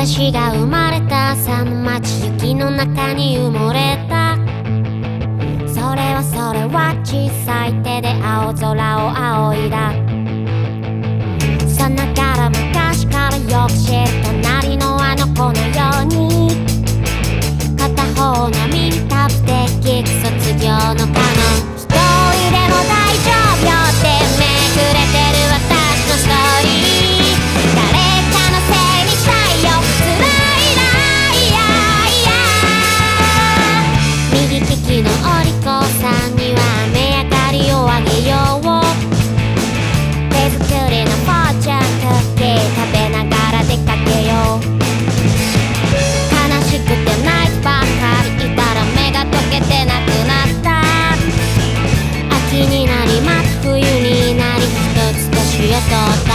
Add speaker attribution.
Speaker 1: 私が生まれた朝の街、雪の中に埋もれた。それは小さい手で青空を仰いだ。さながら昔からよく知る隣のあの子のように、片方の耳たぶって聞く卒業のカノン。一人でも大丈夫よってめくれてる私のストーリー。誰かのせいにしたいよ、辛いないやいや。右利きのお利口さんには雨上がりをあげよう。手作りのフォーチュンクッキー食べながら出かけよう。悲しくて泣いてばっかりいたら目が溶けてなくなった。秋になりまた冬になり、一つ年を取った。